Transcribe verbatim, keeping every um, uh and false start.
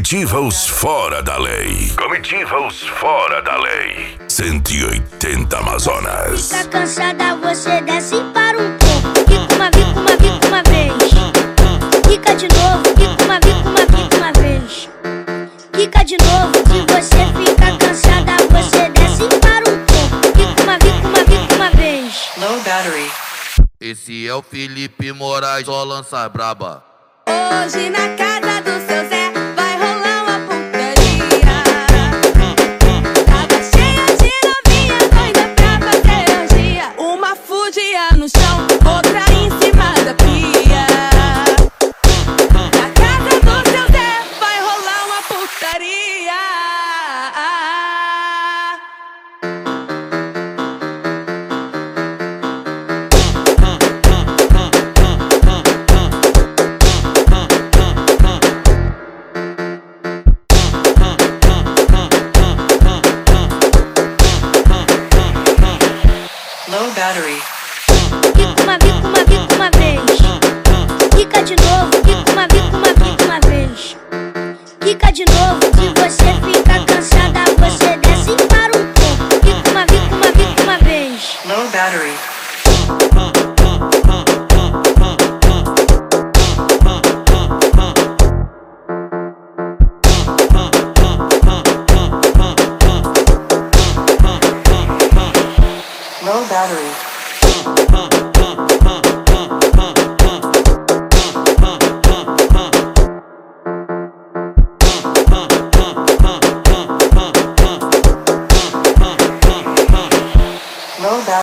Comitiva os fora da lei. Comitiva os fora da lei. cento e oitenta Amazonas. Fica cansada, você desce para um pouco. Fica uma, fica uma, fica uma vez. Fica de novo, fica uma, fica uma, fica uma vez. Fica de novo, se você fica cansada, você desce para um pouco. Fica uma, fica uma, fica uma vez. Low battery. Esse é o Felipe Moraes, só lança braba. Hoje na casa do seu Zé vai rolar uma putaria. Tava cheia de novinha doida pra fazer orgia. Uma fudia no chão, outra em cima da pia. Na casa do seu Zé vai rolar uma putaria. Low battery. Fica uma, fica uma, fica uma vez. Fica de novo, fica uma, fica uma, fica uma vez. Fica de novo, se você fica cansada, você desce para um pouco. Fica uma, fica uma, fica uma vez. Low battery. Low battery. Low battery.